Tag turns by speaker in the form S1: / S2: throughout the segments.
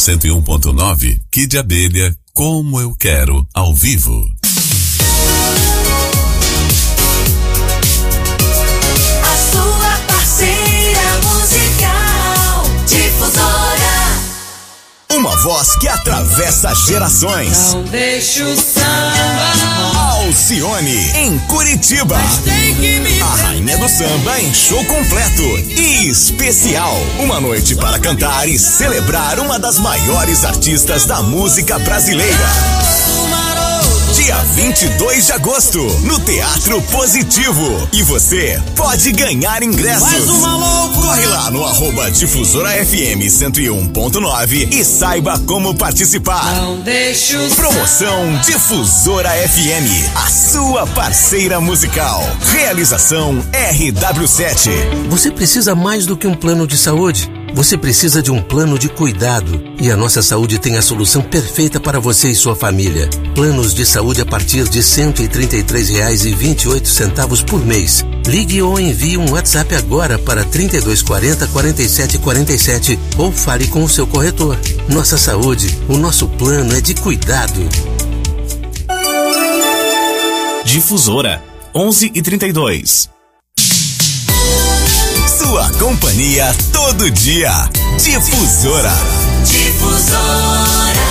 S1: 101.9, Kid Abelha, Como Eu Quero, ao vivo.
S2: A sua parceira musical, Difusora.
S3: Uma voz que atravessa gerações.
S2: Não deixa o samba.
S3: Alcione, em Curitiba. A rainha do samba em show completo e especial. Uma noite para cantar e celebrar uma das maiores artistas da música brasileira. Dia 22 de agosto, no Teatro Positivo. E você pode ganhar ingressos. Corre lá no @DifusoraFM 101.9 e saiba como participar.
S2: Não deixa o
S3: Promoção Difusora FM, a sua parceira musical. Realização RW7.
S4: Você precisa mais do que um plano de saúde. Você precisa de um plano de cuidado. E a Nossa Saúde tem a solução perfeita para você e sua família. Planos de saúde a partir de R$ 133,28 por mês. Ligue ou envie um WhatsApp agora para 3240 4747 ou fale com o seu corretor. Nossa Saúde, o nosso plano é de cuidado.
S5: Difusora 11h32.
S3: Sua companhia todo dia. Difusora.
S2: Difusora.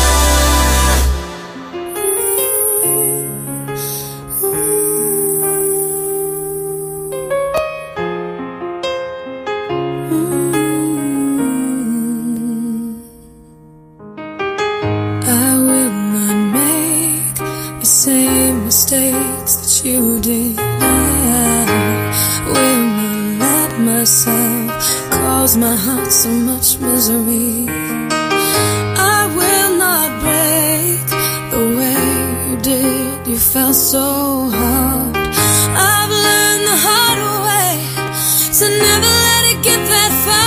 S6: I will not make the same mistakes that you did. I will not let myself cause my heart so much misery. I will not break the way you did. You fell so hard. I've learned the hard way to never let it get that far.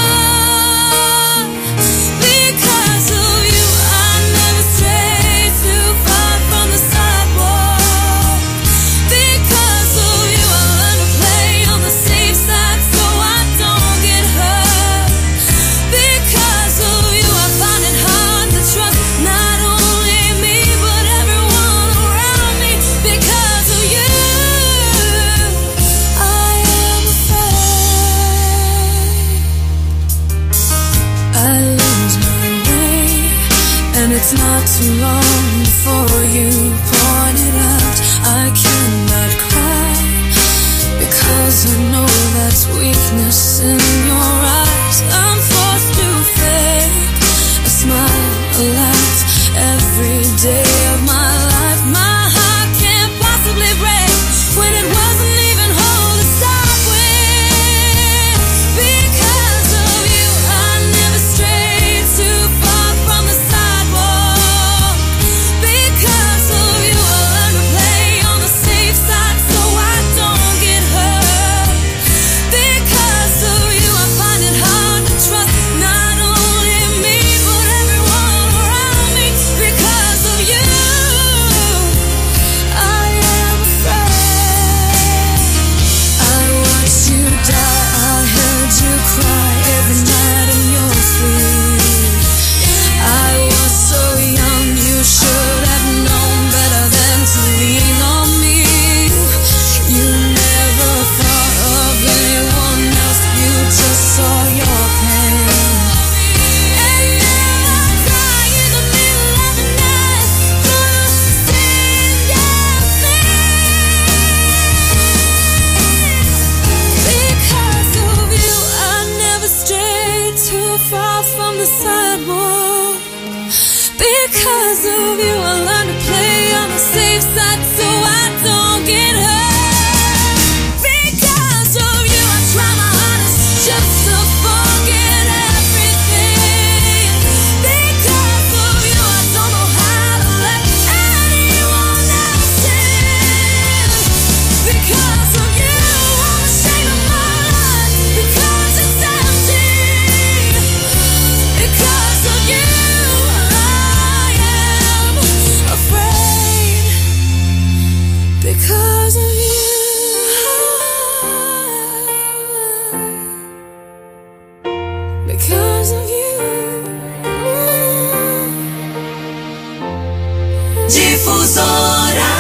S6: Because of you, I never strayed too far from the sidewalk. Because of you, I learned to play on the safe side so I don't get hurt. Because of you, I find it hard to trust not only me but everyone around me. Because of you, I am afraid I lose my way, and it's not too long before you point it out. I cannot cry because I know that's weakness in your eyes. I'm forced to fake a smile, a laugh every day of my life. My heart can't possibly break when it wasn't even whole to start with. Because of you, I never strayed too far from the sidewalk. Because of you, I learned to play on the safe side so I don't get hurt. Because of you, I find it hard to trust not only me but everyone around me. Because of you,
S2: Difusora.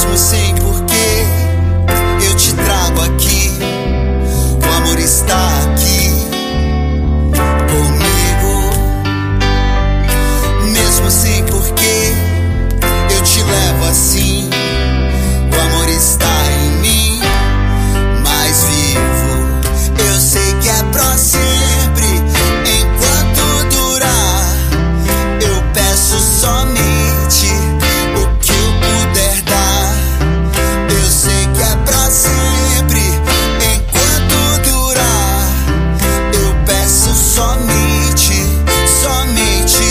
S7: Mesmo sem porquê, eu te trago aqui. O amor está aqui comigo. Mesmo sem porquê, eu te levo assim. O amor está em mim, mais vivo. Eu sei que é pra sempre, enquanto durar. Eu peço somente o que eu puder dar. Eu sei que é pra sempre, enquanto durar. Eu peço somente, somente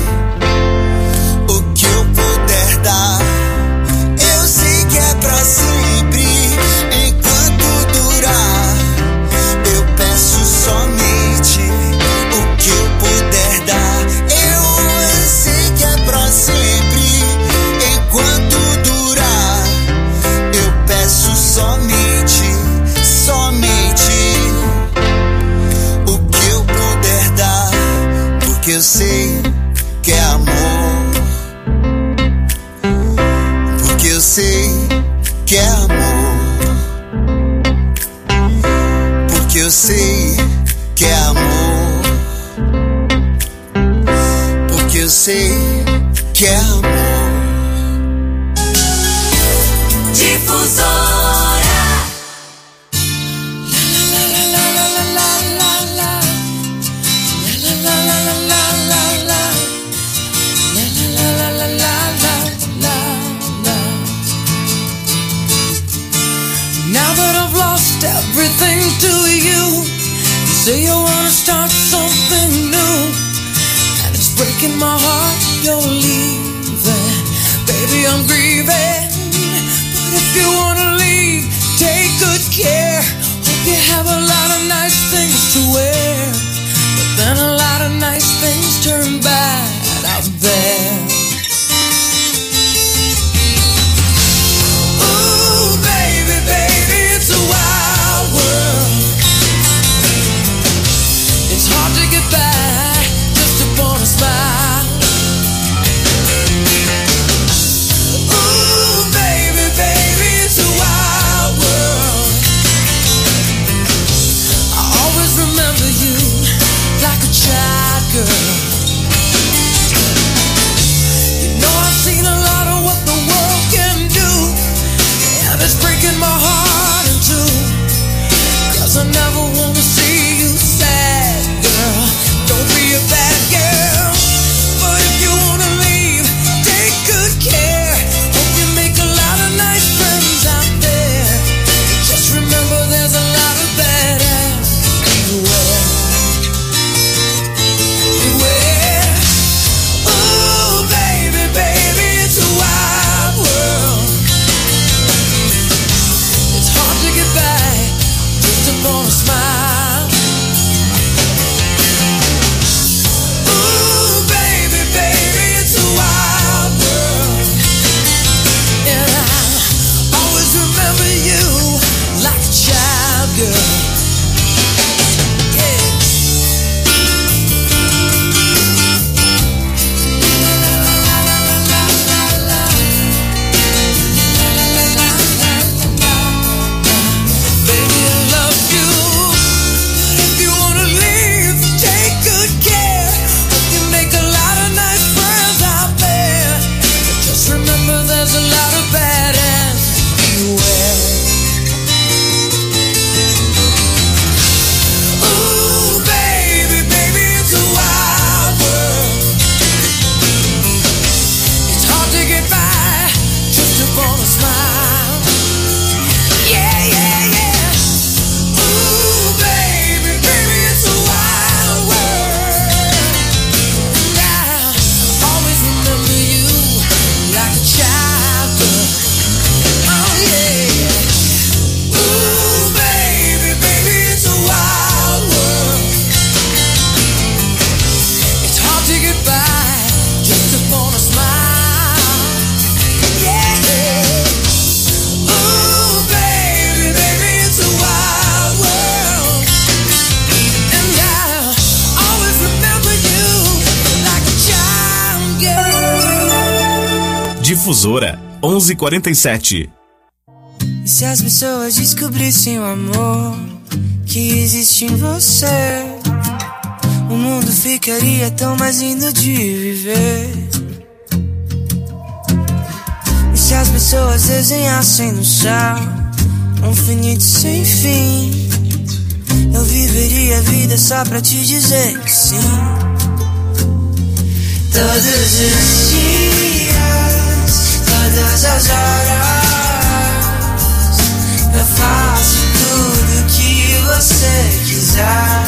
S7: o que eu puder dar. Eu sei que é pra sempre, enquanto durar. Eu peço somente o que eu puder dar. Eu sei que é pra sempre, enquanto durar. Eu peço somente, somente o que eu puder dar. Porque eu sei que é amor. Porque eu sei que é amor. Porque eu sei que é amor. Porque eu sei que é amor.
S2: Difusora.
S6: Now that I've lost everything to you, you say you wanna start something new, and it's breaking my heart you're leaving. Baby, I'm grieving, but if you wanna leave, take good care. Hope you have a lot of nice things to wear, but then a lot of nice things turn bad out there. Ooh, baby, baby, it's a wild world. It's hard to get by just upon a smile. Ooh,
S5: Difusora 1147.
S8: E se as pessoas descobrissem o amor que existe em você, o mundo ficaria tão mais lindo de viver. E se as pessoas desenhassem no céu um infinito sem fim, eu viveria a vida só pra te dizer que sim. Todos os dias, todas as horas, eu faço tudo que você quiser.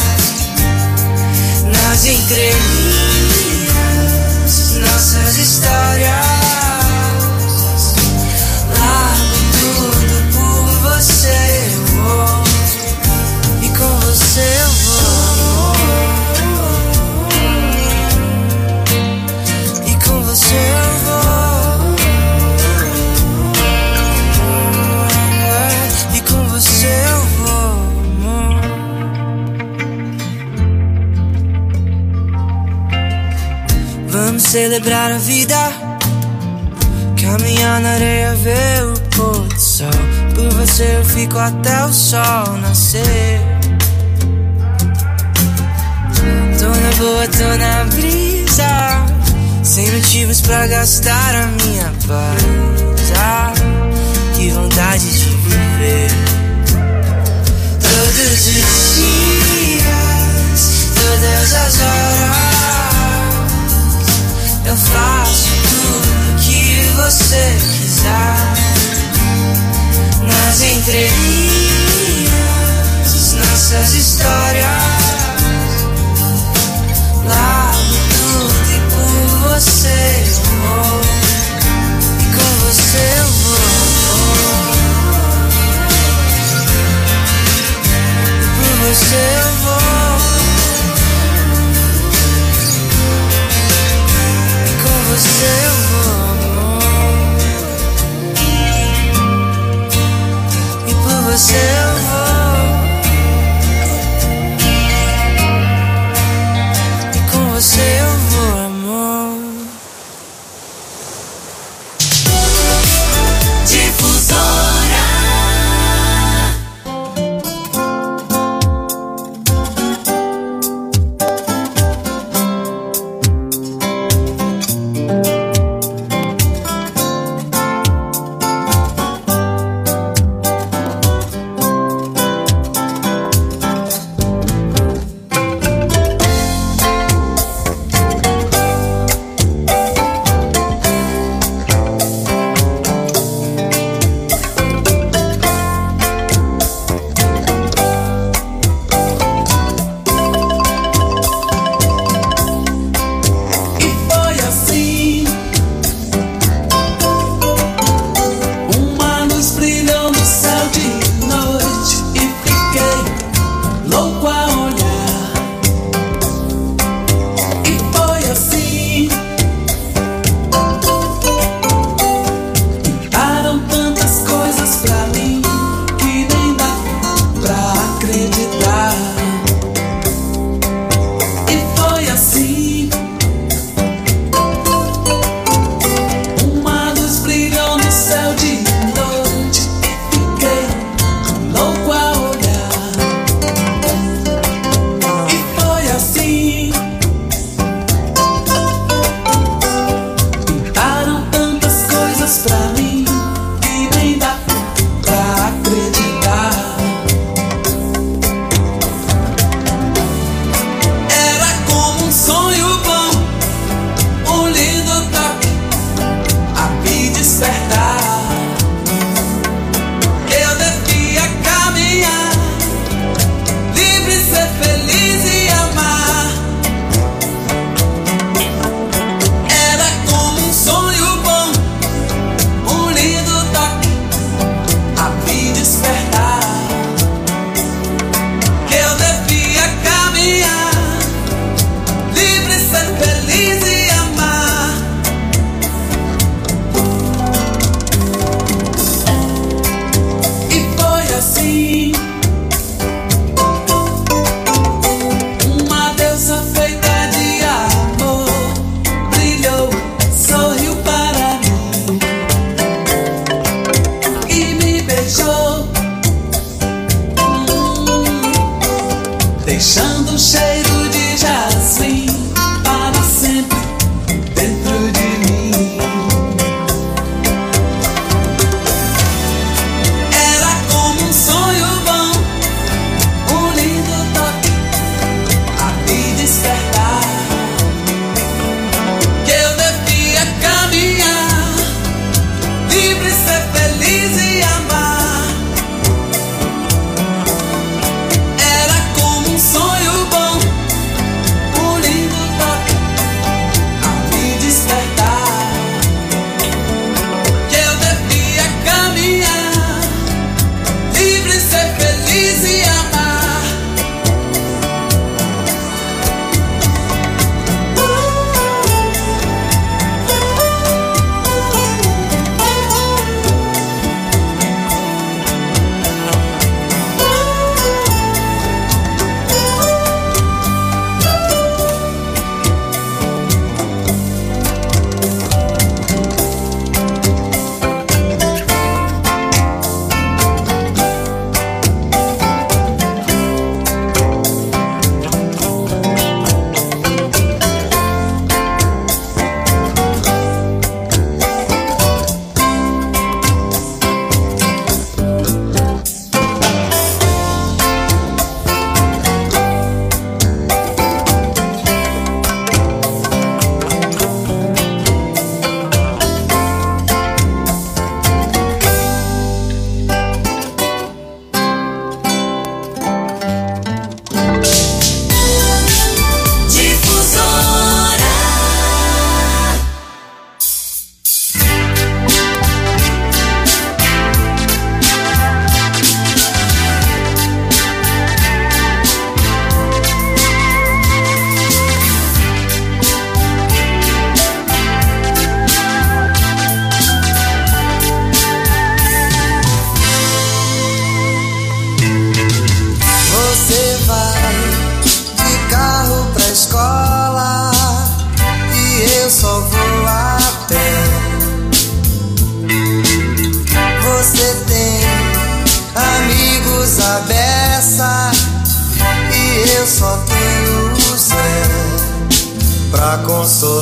S8: Nas entrelinhas, nossas histórias, largo tudo por você, eu vou, e com você eu vou, e com você eu vou, e com você eu vou, amor. Vamos celebrar a vida, caminhar na areia, ver o pôr do sol. Por você eu fico até o sol nascer. Tô na boa, tô na brisa, sem motivos pra gastar a minha paz. Ah, que vontade de viver. Todos os dias, todas as horas, eu faço tudo que você quiser. Nas entrelinhas, nossas histórias, largo tudo e por você eu vou, e com você eu vou, e por você eu vou, e com você eu vou, amor, e por você eu vou,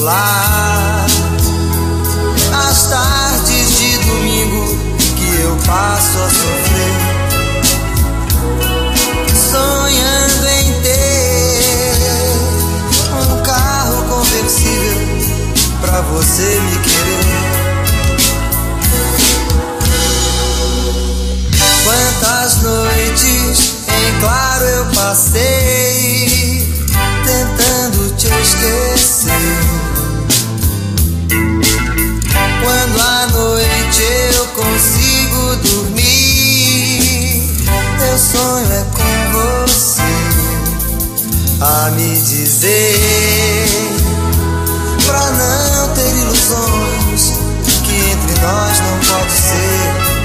S8: consolar as tardes de domingo que eu passo a sofrer, sonhando em ter um carro conversível pra você me querer. Quantas noites em claro eu passei tentando te esquecer. Quando à noite eu consigo dormir, meu sonho é com você a me dizer, pra não ter ilusões, que entre nós não pode ser.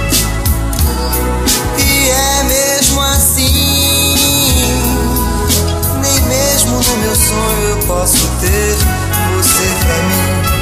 S8: E é mesmo assim, nem mesmo no meu sonho eu posso ter você pra mim.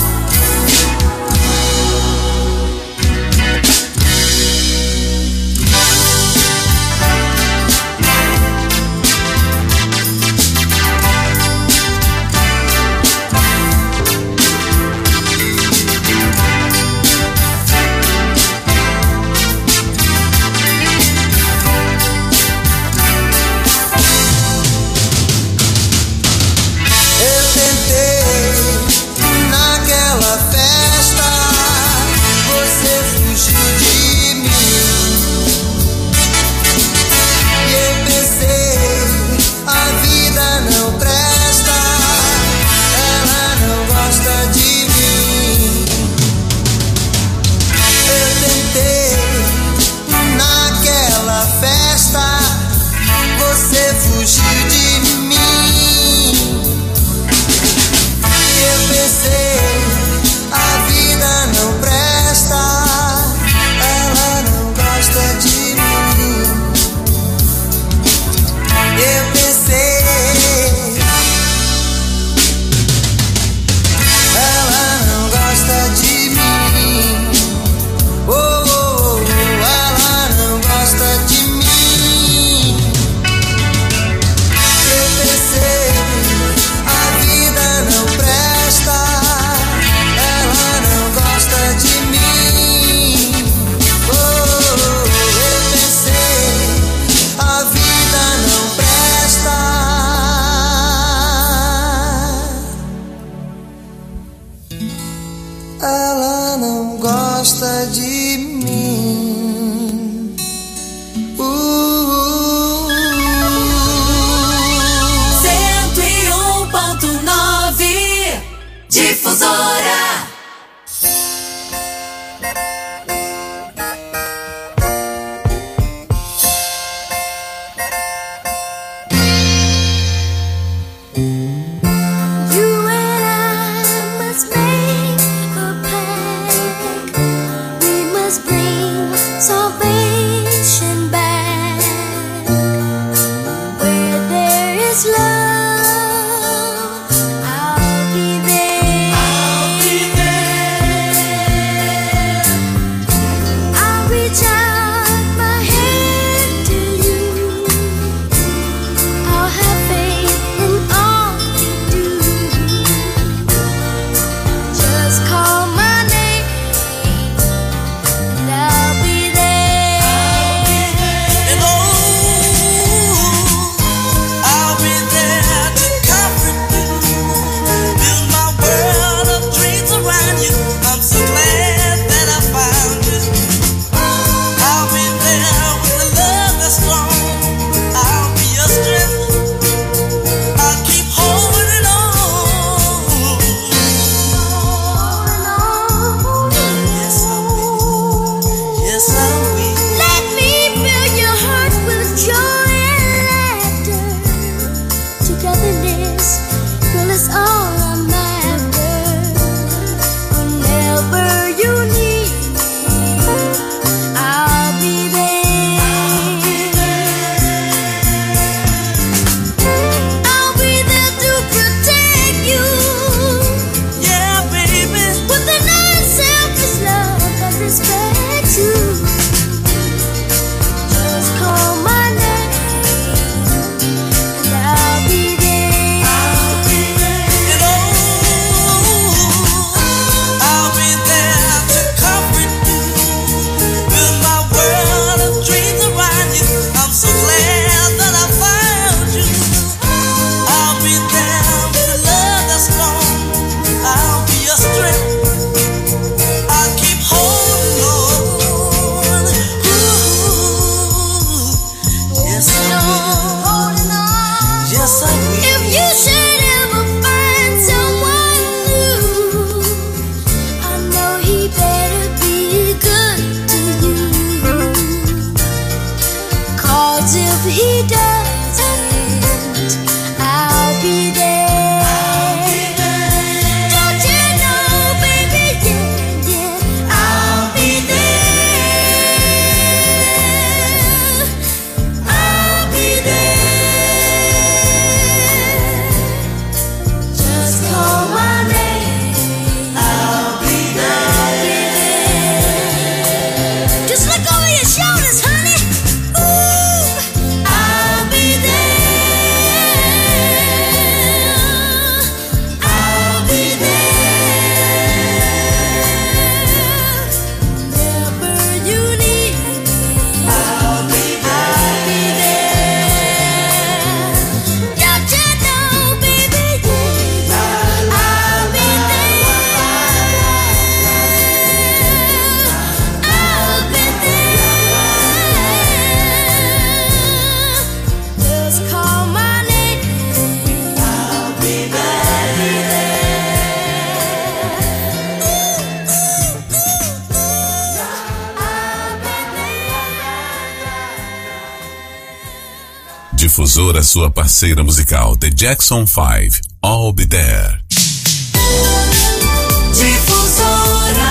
S8: Ela não gosta de mim.
S2: 101.9 Difusora.
S1: Difusora, sua parceira musical, The Jackson 5, I'll Be There.
S2: Difusora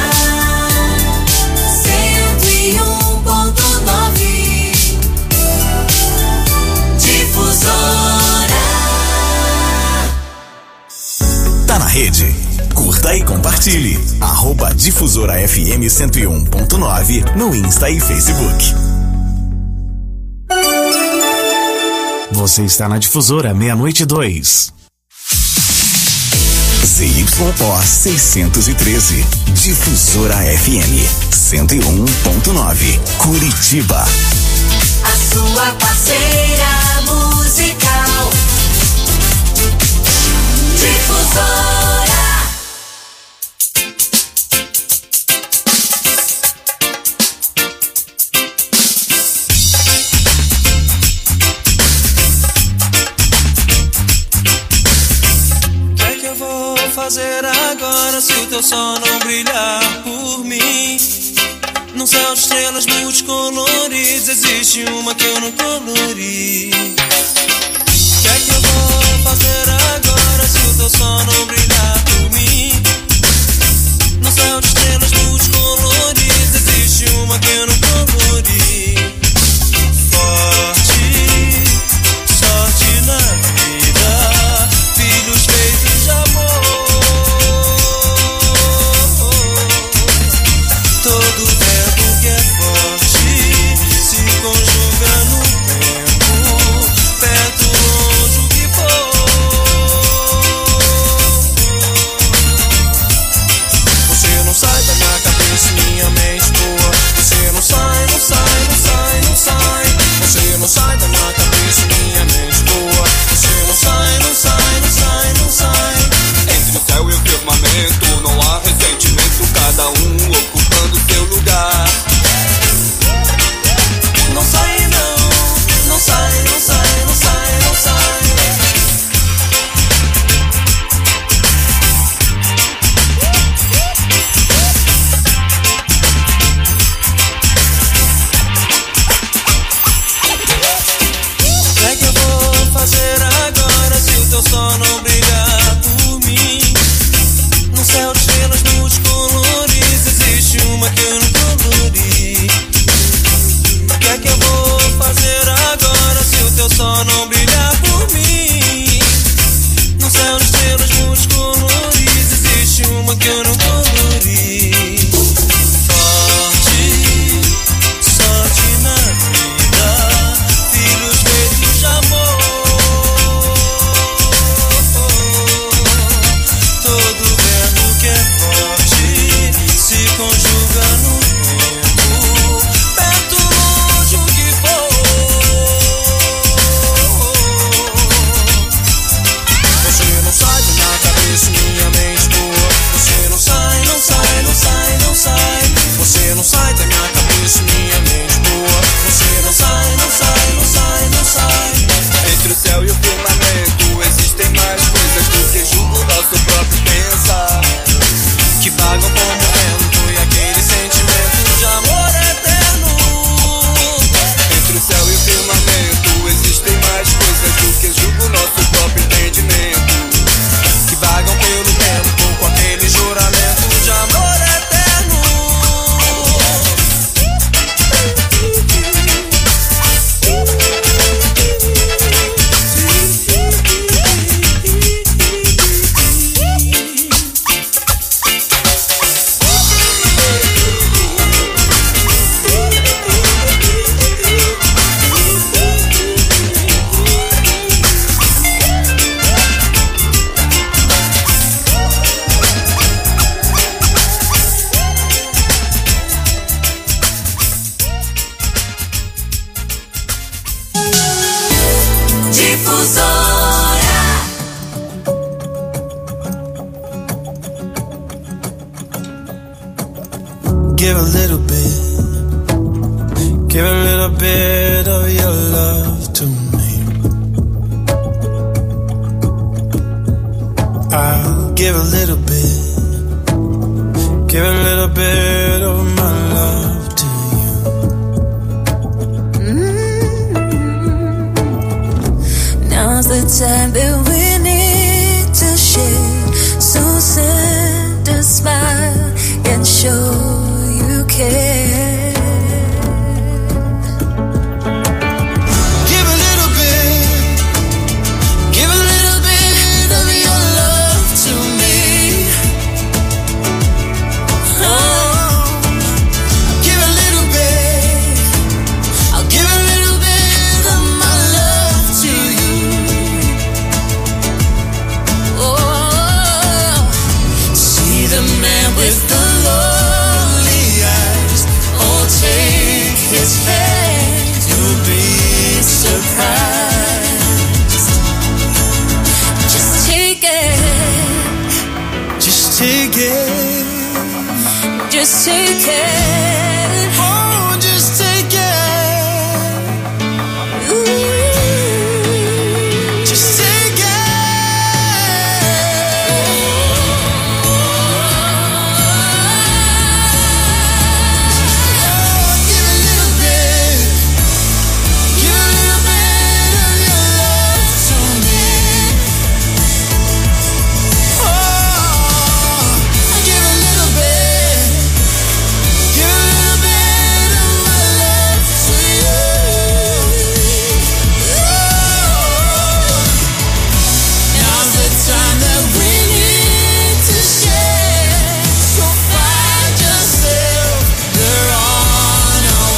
S2: 101.9. Difusora.
S3: Tá na rede? Curta e compartilhe. @Difusora FM 101.9 no Insta e Facebook.
S5: Você está na Difusora, 00:02.
S3: ZYO 613. Difusora FM 101.9. Curitiba.
S2: A sua parceira musical. Difusora.
S8: Fazer agora se o teu sol não brilhar por mim? Num céu de estrelas multicoloridas existe uma que eu não colori. O que é que eu vou fazer agora se o teu sol não brilhar por mim? Num céu de estrelas multicoloridas existe uma que eu não colori. Sorte na vida, filhos feitos de amor. Todo verbo que é forte se conjuga no tempo, perto, longe, o que for. Você não sai da minha cabeça, minha mente boa. Você não sai, não sai, não sai, não sai. Você não sai da minha cabeça, minha mente boa. Você não sai, não sai, não sai, não sai.
S9: Entre o céu e o firmamento não há ressentimento, cada um ocupando seu lugar.
S8: Não sai não, não sai, não sai, não sai, não sai. O que é que eu vou fazer agora se o teu sol não brilhar por mim? No céu de estrelas multicoloridas existe uma que eu não colori. O que é que eu vou fazer agora se o teu sol não brilhar por mim? No céu de estrelas multicoloridas existe uma que eu não colori. Sorte na vida, filhos feitos de amor. Todo verbo que é forte se conjuga no tempo, perto, longe, o que for. Você não sai da minha cabeça, minha mente boa. Você não sai, não sai, não sai, não sai. Você não sai da minha cabeça, minha mente boa. Você não sai, não sai, não sai, não sai.
S9: Entre o céu e o firmamento existem mais coisas do que julgo nosso próprio pensar,
S8: Que vagam como vento e aquele sentimento de amor eterno.
S9: entre o céu e o firmamento existem mais coisas do que julgo nosso próprio entendimento,
S8: Que vagam pelo tempo com aquele juramento de amor eterno.
S2: Difusora.
S8: Give a little bit of your love to me. I'll give a little bit of my love to you.
S6: time that we need to share. So send a smile and show you care.
S7: Give a little bit of your love to me. Oh, give a little bit. I'll give a little bit of my love to you. Oh, see the man with the lonely eyes. Oh, take his hand, you'll be surprised.
S6: Just take it,
S7: Just take it.
S6: just take it.
S7: Oh, just take it.
S6: Ooh.
S7: Just take it. Oh, give a little bit. Give a little bit of your love to me. Oh, give a little bit. Give a little bit of my love to you. Oh, now's the time that we need to share. So find yourself, you're on our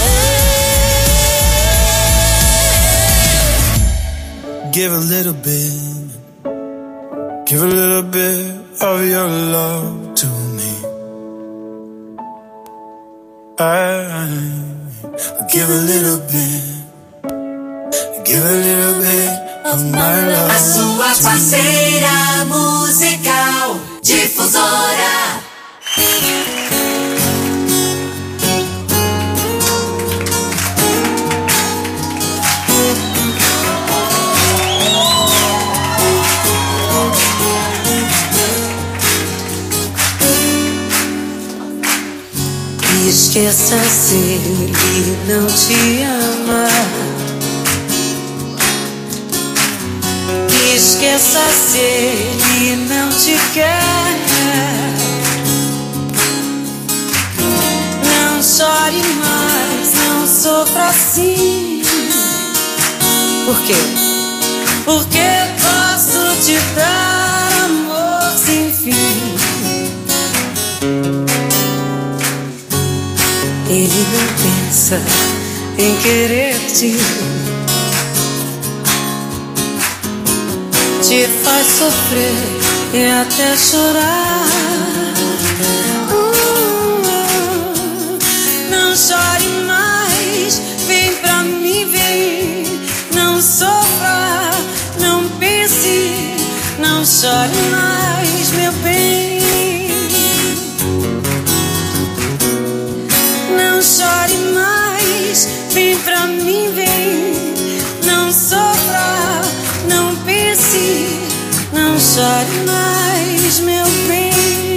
S7: way. Give a little bit. Give a little bit of your love to me. Give a little bit. Give a little bit of my love.
S2: A sua
S7: to
S2: parceira musical Difusora.
S6: Esqueça se ele não te ama. Esqueça se ele não te quer. Não chore mais, não sofra assim. Por quê? Porque posso te dar amor sem fim. Ele não pensa em querer-te, te faz sofrer e até chorar. Não chore mais, vem pra mim, vem. Não sofra, não pense, não chore mais, meu bem. Não chore mais, vem pra mim, vem. Não sofra, não pense, não chore mais, meu bem.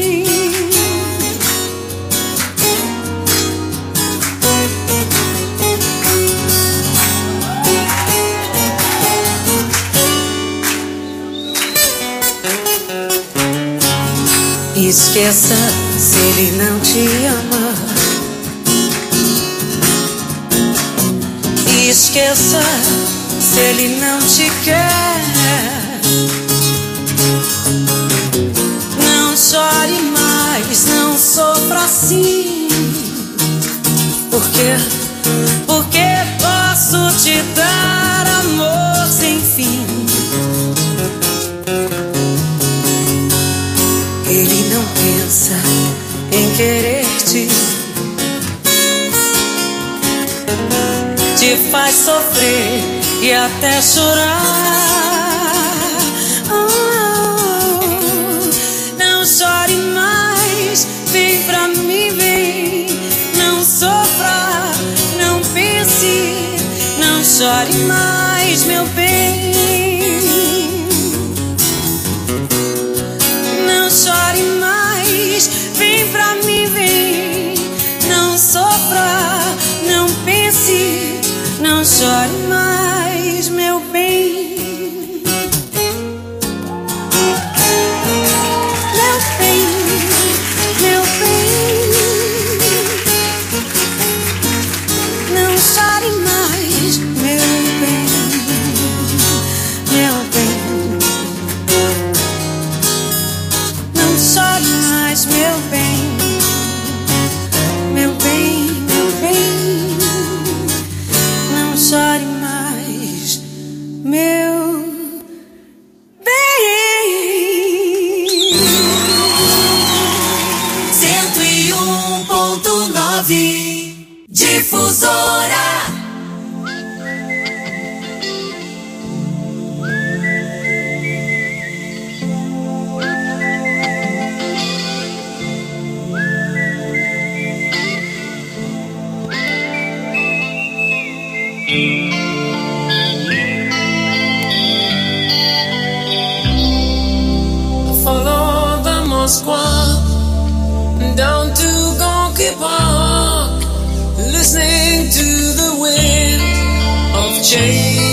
S6: Esqueça se ele não te ama. Esqueça se ele não te quer. Não chore mais, não sofra assim. Por quê? Porque posso te dar amor sem fim. Ele não pensa em querer-te, te faz sofrer e até chorar. Não chore mais, vem pra mim, vem. Não sofra, não pense, não chore mais, meu bem. Não chore mais, vem pra mim, vem. Não sofra, não pense, não chore mais, meu bem.
S2: Difusora.
S8: Follow the Moskva down to Gonky Park, listening to the wind of change.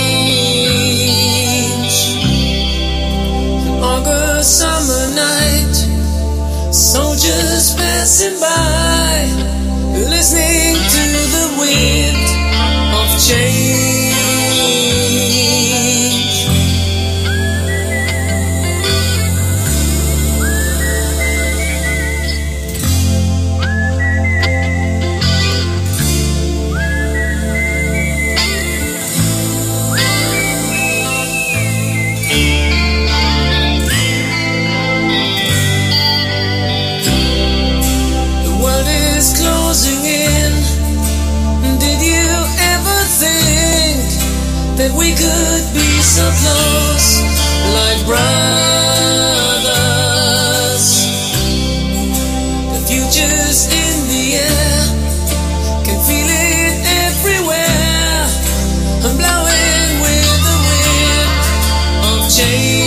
S8: An August summer night, soldiers passing by, listening to the wind of change. Closing in. Did you ever think that we could be so close, like brothers? The future's in the air, can feel it everywhere. I'm blowing with the wind of change.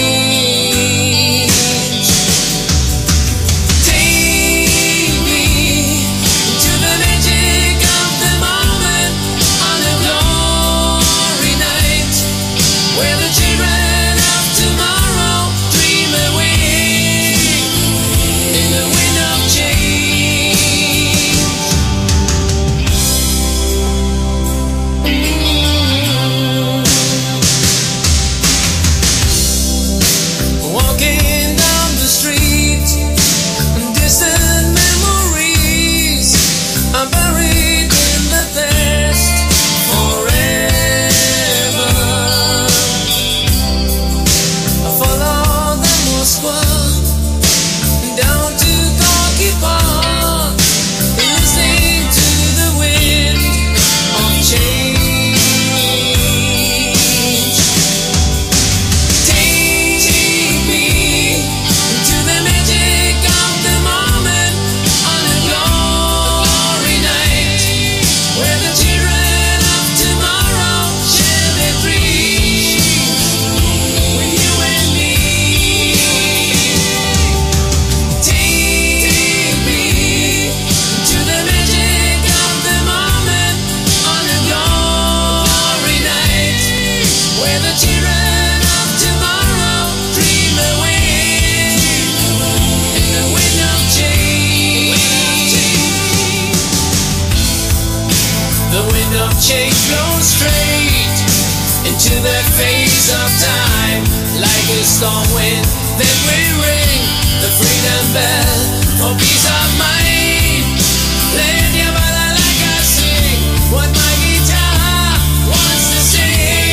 S8: Change blows straight into that phase of time, like a storm wind that will ring the freedom bell for peace of mind. Play the ballad like I sing what my guitar wants to sing.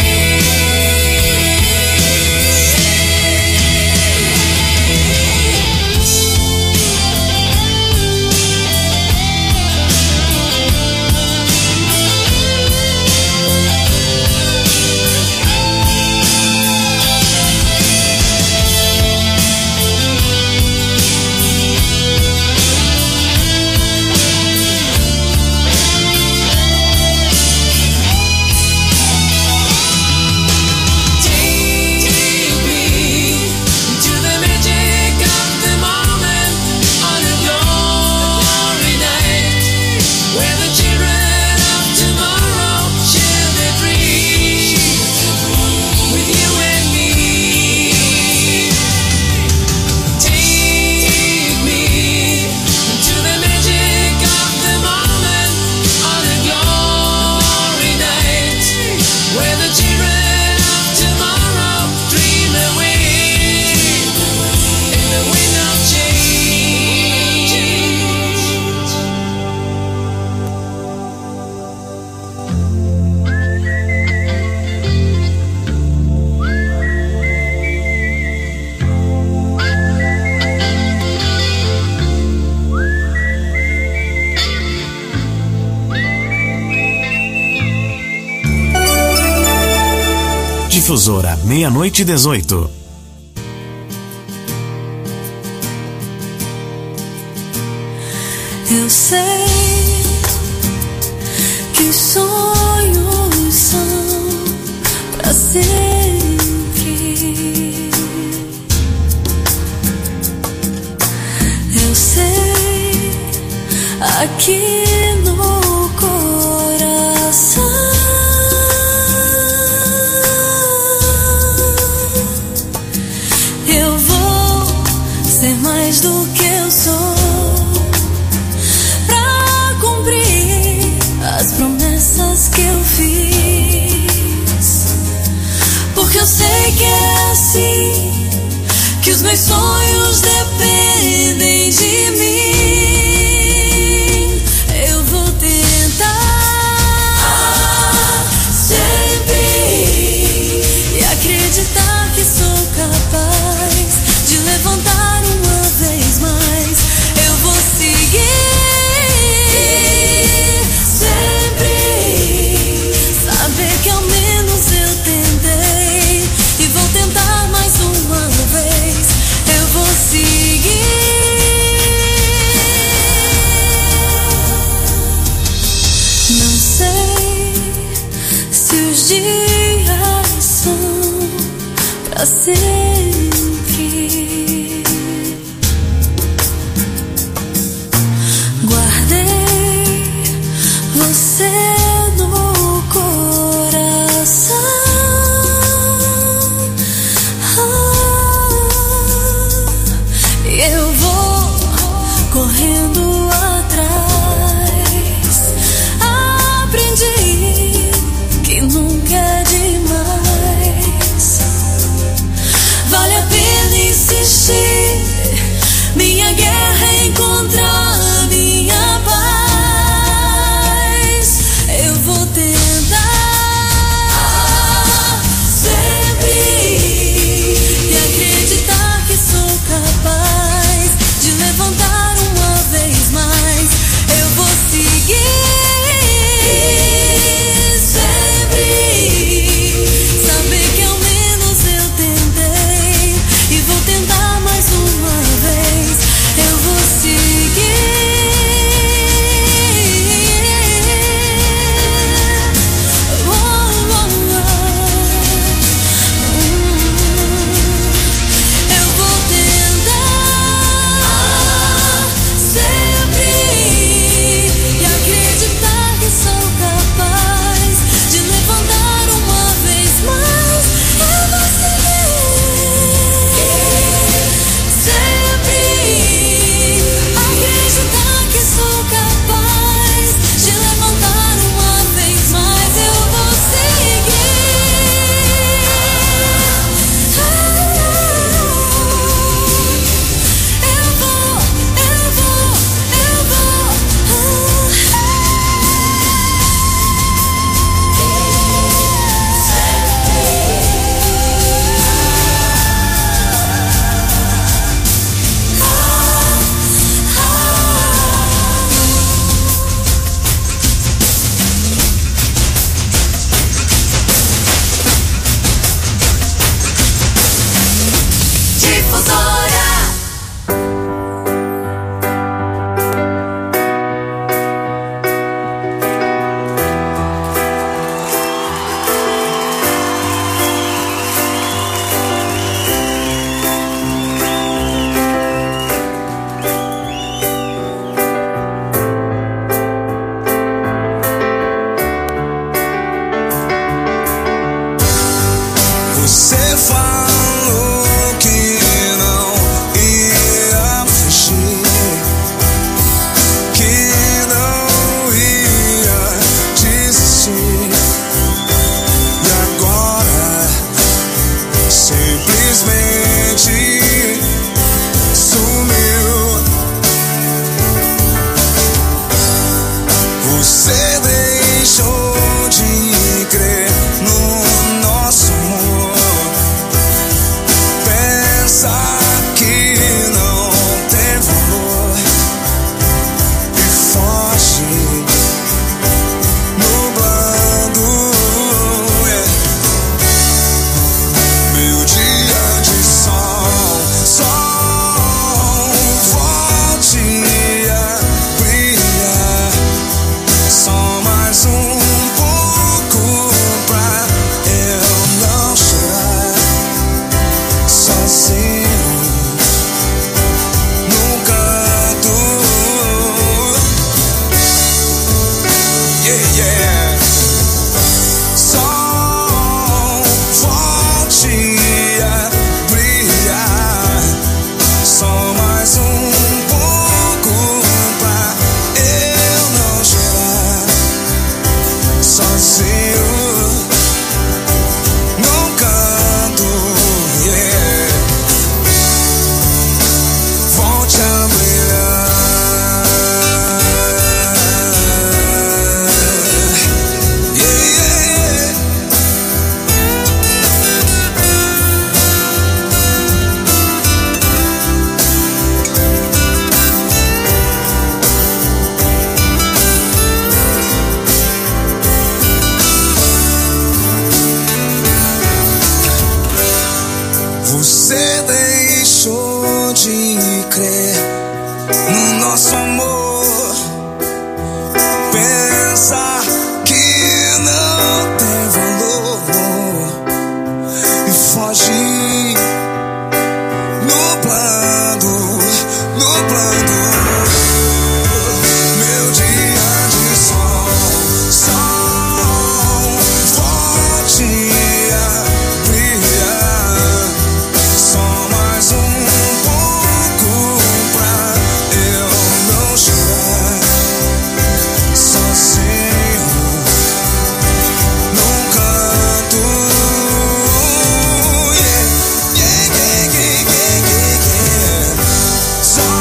S5: Difusora, 00:18.
S6: Eu sei que os sonhos são pra sempre. Eu sei aqui no coração. Eu vou ser mais do que eu sou. As promessas que eu fiz, porque eu sei que é assim, que os meus sonhos dependem de mim. Eu vou tentar sempre e acreditar que sou capaz de levantar uma vez mais. Eu vou seguir que ao menos eu tentei e vou tentar mais uma vez. Eu vou seguir. Não sei se os dias são pra sempre. Guardei você no coração. Eu vou correndo atrás. Aprendi que nunca é demais. Vale a pena insistir. Minha guerra é encontrar minha paz. Eu vou tentar sempre e acreditar que sou capaz de levantar uma vez mais. Eu vou seguir sempre, saber que ao menos eu tentei e vou tentar mais uma vez. Eu vou seguir.
S10: sozinho num canto, yeah. Volte a brilhar, yeah, yeah. Você deixou de crer no nosso amor, pensar que não tem valor e foge nublando, nublando meu dia de sol, volte a brilhar. Só mais pouco pra eu não chorar, sozinho num canto, yeah, yeah, yeah, yeah, yeah, yeah. Só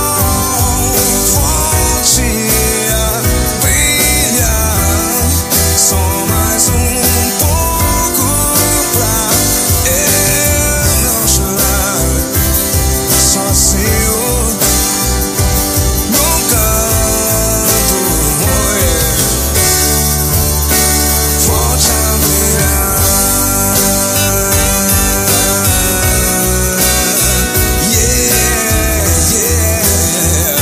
S10: volte a brilhar, só mais pouco pra eu não chorar, sozinho num canto, oh yeah. Volte a brilhar, yeah, yeah,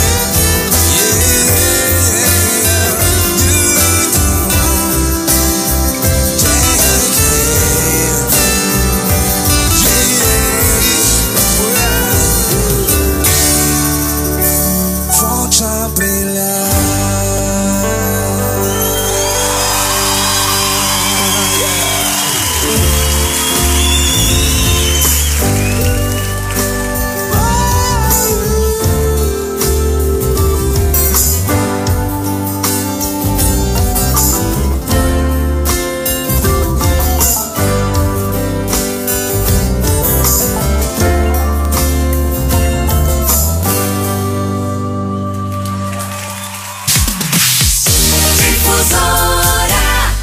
S10: volte a brilhar.
S2: Difusora.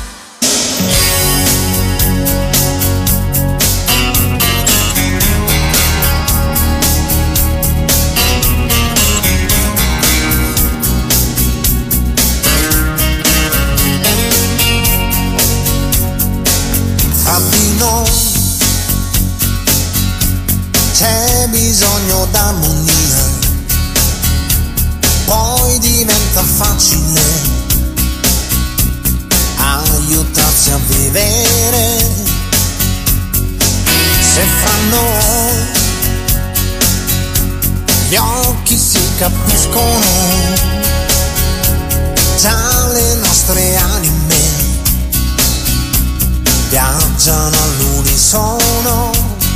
S10: Tra di noi c'è bisogno d'armonia, poi diventa facile aiutarsi a vivere. Se fra noi gli occhi si capiscono, già le nostre anime viaggiano all'unisono.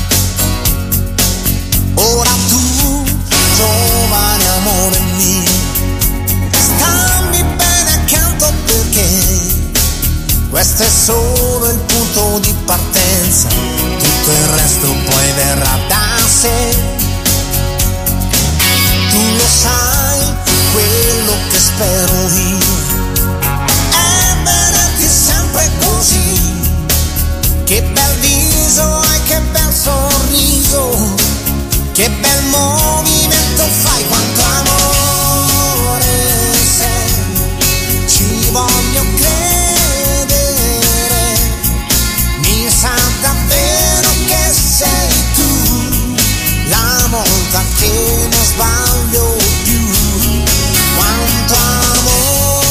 S10: Ora tu, giovane amore mio, stammi bene accanto perché questo è solo il punto di partenza, tutto il resto poi verrà da sé. Tu lo sai, quello che spero io è vederti sempre così. Che bel viso hai, che bel sorriso, che bel movimento fai, quanto amore sei, ci voglio credere, mi sa davvero che sei tu, la volta che non sbaglio più, quanto amore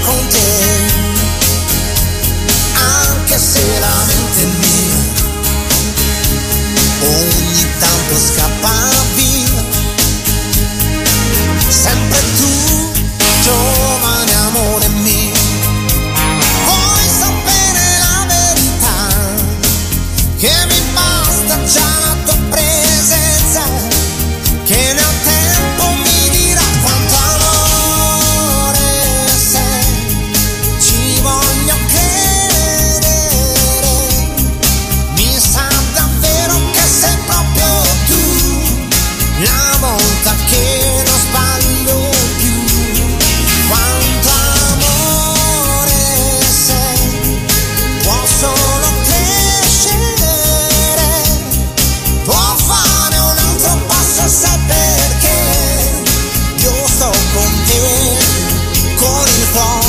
S10: con te, anche se la mente mia ogni tanto scappa via. Sempre tu, giovane amore mio, vuoi sapere la verità? Che mi basta già la tua presenza, che nel tempo mi dirà quanto amore sei. Ci voglio credere, mi sa davvero che sei proprio tu, la volta che non sbaglio più. Quanto amore sei, può solo crescere, può fare un altro passo, sai perché io sto con te, con il cuore